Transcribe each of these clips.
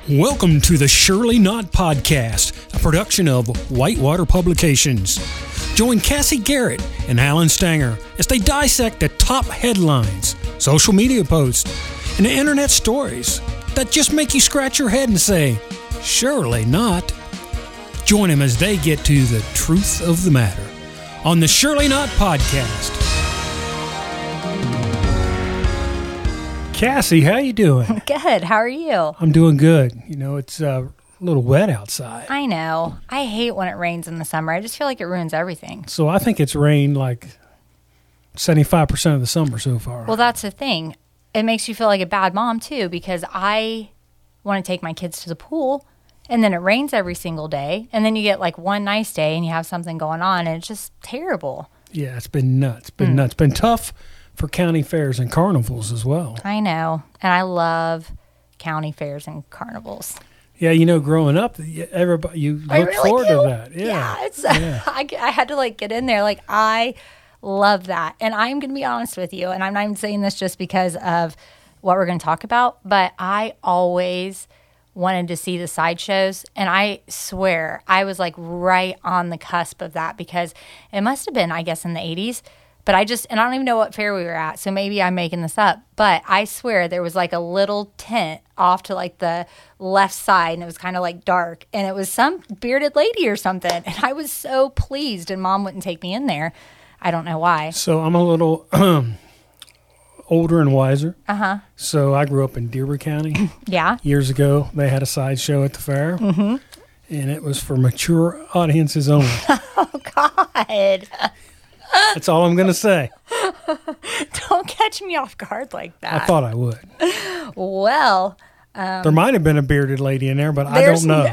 Welcome to the Surely Not Podcast, a production of Whitewater Publications. Join Cassie Garrett and Alan Stanger as they dissect the top headlines, social media posts, and internet stories that just make you scratch your head and say, surely not. Join them as they get to the truth of the matter on the Surely Not Podcast. Cassie, how you doing? Good. How are you? I'm doing good. You know, it's a little wet outside. I know. I hate when it rains in the summer. I just feel like it ruins everything. So I think it's rained like 75% of the summer so far. Well, that's the thing. It makes you feel like a bad mom, too, because I want to take my kids to the pool, and then it rains every single day, and then you get like one nice day and you have something going on, and it's just terrible. Yeah, it's been nuts. It's been tough for county fairs and carnivals as well. I know. And I love county fairs and carnivals. Yeah, you know, growing up, everybody, you look forward to that. Yeah. I had to like get in there. Like, I love that. And I'm going to be honest with you, and I'm not even saying this just because of what we're going to talk about, but I always wanted to see the sideshows. And I swear, I was like right on the cusp of that because it must have been, I guess, in the 80s. But I don't even know what fair we were at, so maybe I'm making this up. But I swear there was like a little tent off to like the left side, and it was kind of like dark. And it was some bearded lady or something. And I was so pleased, and Mom wouldn't take me in there. I don't know why. So I'm a little older and wiser. Uh-huh. So I grew up in Dearborn County. Yeah. Years ago, they had a sideshow at the fair. Mm-hmm. And it was for mature audiences only. Oh, God. That's all I'm going to say. Don't catch me off guard like that. I thought I would. Well. There might have been a bearded lady in there, but I don't know.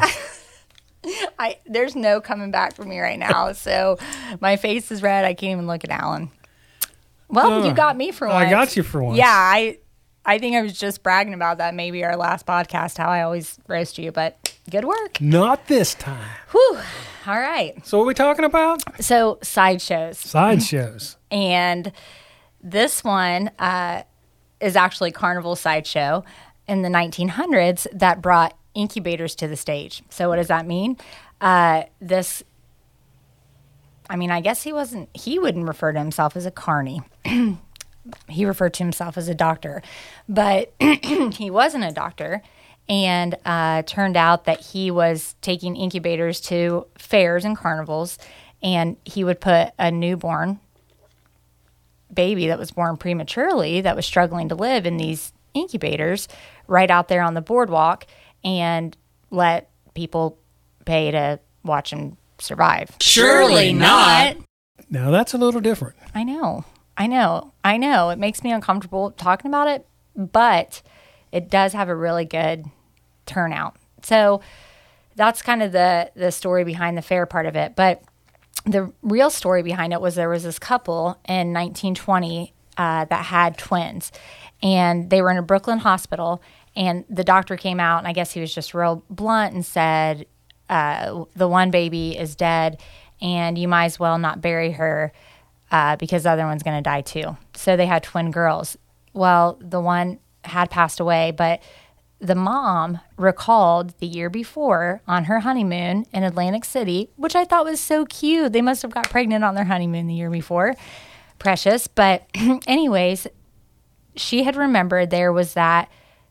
There's no coming back for me right now. So my face is red. I can't even look at Alan. Well, you got me for once. I got you for once. Yeah, I think I was just bragging about that. Maybe our last podcast, how I always roast you, but good work. Not this time. Whew. All right. So what are we talking about? So sideshows. Sideshows. And this one is actually a carnival sideshow in the 1900s that brought incubators to the stage. So what does that mean? I guess he wouldn't refer to himself as a carny. He referred to himself as a doctor. But he wasn't a doctor. And turned out that he was taking incubators to fairs and carnivals, and he would put a newborn baby that was born prematurely that was struggling to live in these incubators right out there on the boardwalk and let people pay to watch him survive. Surely not. Now that's a little different. I know. It makes me uncomfortable talking about it, but it does have a really good turnout. So that's kind of the story behind the fair part of it. But the real story behind it was there was this couple in 1920 that had twins. And they were in a Brooklyn hospital. And the doctor came out, and I guess he was just real blunt and said, the one baby is dead, and you might as well not bury her because the other one's going to die too. So they had twin girls. Well, the one had passed away, but the mom recalled the year before on her honeymoon in Atlantic City, which I thought was so cute. They must have got pregnant on their honeymoon the year before. Precious. But anyways, she had remembered there was that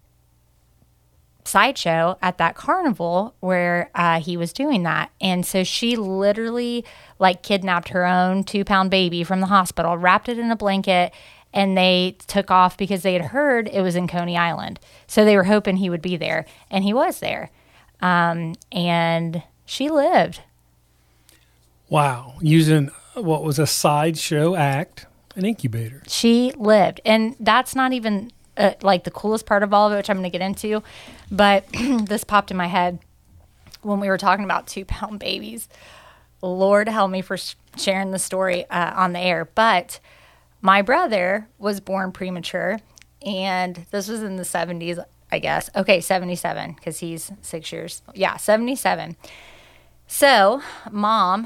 sideshow at that carnival where he was doing that. And so she literally like kidnapped her own 2-pound baby from the hospital, wrapped it in a blanket, and they took off because they had heard it was in Coney Island. So they were hoping he would be there. And he was there. And she lived. Wow. Using what was a sideshow act, an incubator. She lived. And that's not even like the coolest part of all of it, which I'm going to get into. But this popped in my head when we were talking about 2-pound babies. Lord help me for sharing the story on the air. But my brother was born premature, and this was in the 70s, I guess. Okay, 77, because he's 6 years. Yeah, 77. So Mom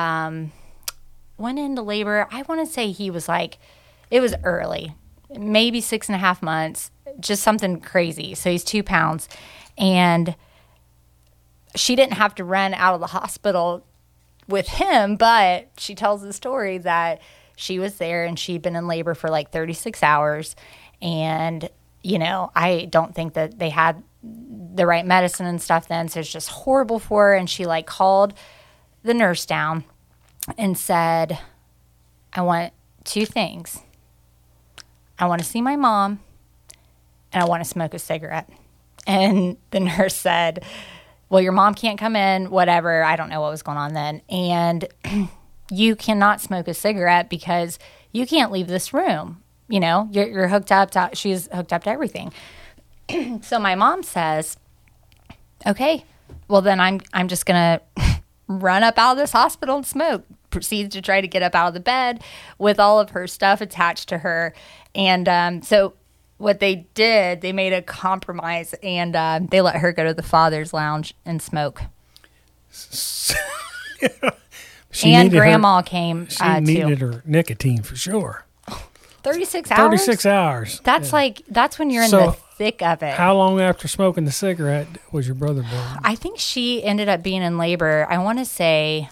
went into labor. I want to say he was like, it was early, maybe 6.5 months, just something crazy. So he's 2 pounds. And she didn't have to run out of the hospital with him, but she tells the story that she was there and she'd been in labor for like 36 hours. And, you know, I don't think that they had the right medicine and stuff then. So it's just horrible for her. And she like called the nurse down and said, I want two things. I want to see my mom and I want to smoke a cigarette. And the nurse said, well, your mom can't come in, whatever. I don't know what was going on then. And you cannot smoke a cigarette because you can't leave this room. You know, you're hooked up to, she's hooked up to everything. So my mom says, okay, well then I'm just going to run up out of this hospital and smoke. Proceeds to try to get up out of the bed with all of her stuff attached to her. And so what they did, they made a compromise and they let her go to the father's lounge and smoke. And grandma came she needed her nicotine for sure. 36 hours? 36 hours. That's that's when you're in the thick of it. How long after smoking the cigarette was your brother born? I think she ended up being in labor. I want to say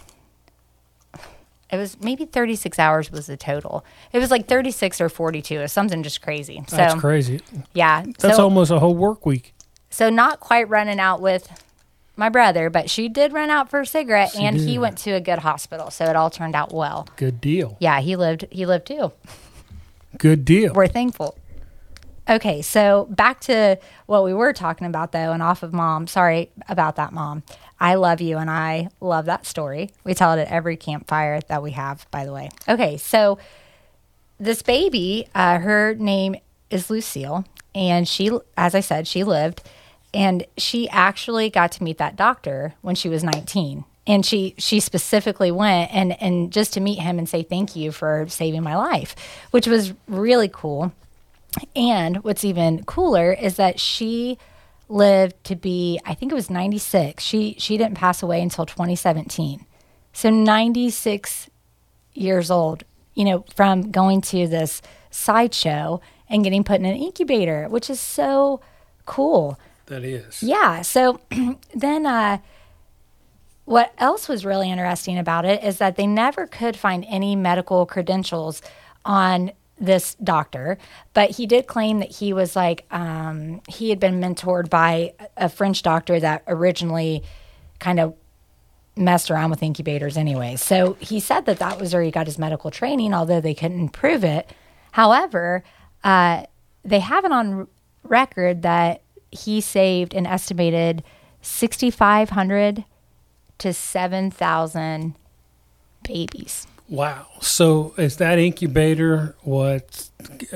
it was maybe 36 hours was the total. It was like 36 or 42. It was something just crazy. That's crazy. Yeah. That's almost a whole work week. So not quite running out with my brother, but she did run out for a cigarette, and he went to a good hospital. So it all turned out well. Good deal. Yeah, he lived too. Good deal. We're thankful. Okay, so back to what we were talking about, though, and off of Mom. Sorry about that, Mom. I love you, and I love that story. We tell it at every campfire that we have, by the way. Okay, so this baby, her name is Lucille, and she, as I said, she lived, and she actually got to meet that doctor when she was 19. And she specifically went and just to meet him and say thank you for saving my life, which was really cool. And what's even cooler is that she lived to be, I think it was 96. She didn't pass away until 2017. So 96 years old, you know, from going to this sideshow and getting put in an incubator, which is so cool. That is. Yeah. So then what else was really interesting about it is that they never could find any medical credentials on this doctor, but he did claim that he was like, he had been mentored by a French doctor that originally kind of messed around with incubators anyway. So he said that was where he got his medical training, although they couldn't prove it. However, they have it on record that he saved an estimated 6,500 to 7,000 babies. Wow. So is that incubator what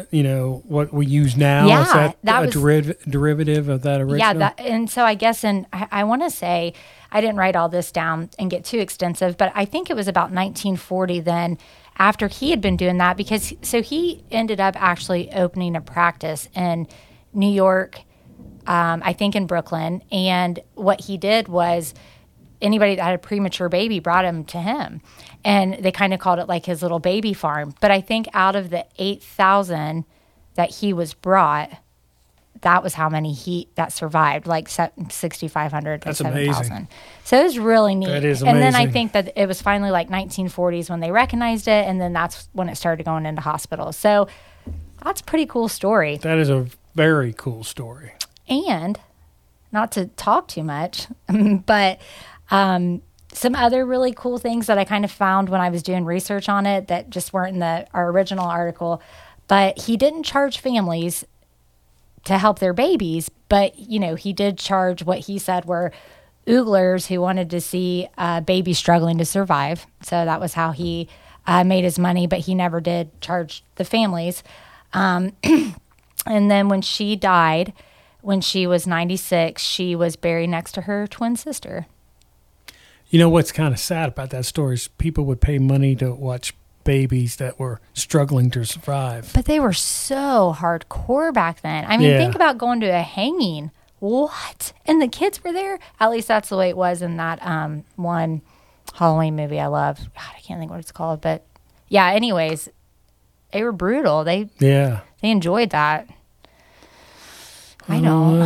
we use now? Yeah, is that a derivative of that original? Yeah, and so I guess, and I want to say, I didn't write all this down and get too extensive, but I think it was about 1940 then, after he had been doing that, because so he ended up actually opening a practice in New York, I think in Brooklyn, and what he did was anybody that had a premature baby brought him to him, and they kind of called it like his little baby farm. But I think out of the 8,000 that he was brought, that was how many that survived, like 6,500 to 7,000. So it was really neat. That is amazing. And then I think that it was finally like 1940s when they recognized it, and then that's when it started going into hospitals. So that's a pretty cool story. That is a very cool story. And not to talk too much, but some other really cool things that I kind of found when I was doing research on it that just weren't in our original article. But he didn't charge families to help their babies, but, you know, he did charge what he said were ooglers who wanted to see babies struggling to survive. So that was how he made his money, but he never did charge the families. And then when she died, when she was 96, she was buried next to her twin sister. You know what's kind of sad about that story is people would pay money to watch babies that were struggling to survive. But they were so hardcore back then. I mean, think about going to a hanging. What? And the kids were there? At least that's the way it was in that one Halloween movie I love. God, I can't think what it's called. But yeah, anyways, they were brutal. They enjoyed that. I know.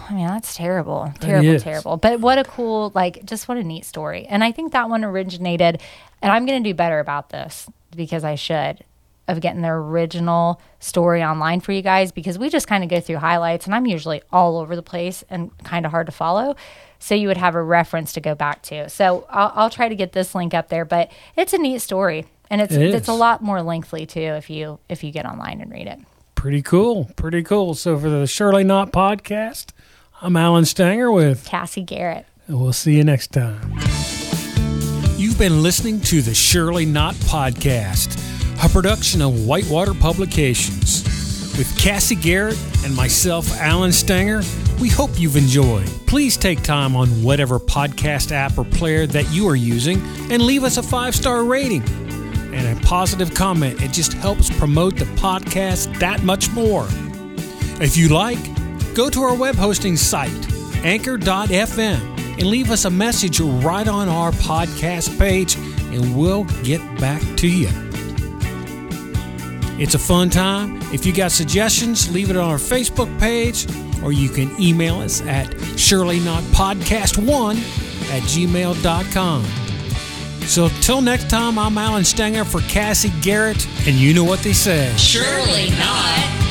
I mean, that's terrible. Terrible. But what a cool, just what a neat story. And I think that one originated, and I'm going to do better about this because I should, of getting the original story online for you guys, because we just kind of go through highlights, and I'm usually all over the place and kind of hard to follow. So you would have a reference to go back to. So I'll try to get this link up there, but it's a neat story. And it's a lot more lengthy too if you get online and read it. Pretty cool. So for the Surely Not podcast, I'm Alan Stanger with Cassie Garrett. And we'll see you next time. You've been listening to the Surely Not podcast, a production of Whitewater Publications. With Cassie Garrett and myself, Alan Stanger, we hope you've enjoyed. Please take time on whatever podcast app or player that you are using and leave us a 5-star rating and a positive comment. It just helps promote the podcast that much more. If you like, go to our web hosting site, anchor.fm, and leave us a message right on our podcast page, and we'll get back to you. It's a fun time. If you got suggestions, leave it on our Facebook page, or you can email us at surelynotpodcast1@gmail.com. So till next time, I'm Alan Stanger for Cassie Garrett, and you know what they say. Surely not.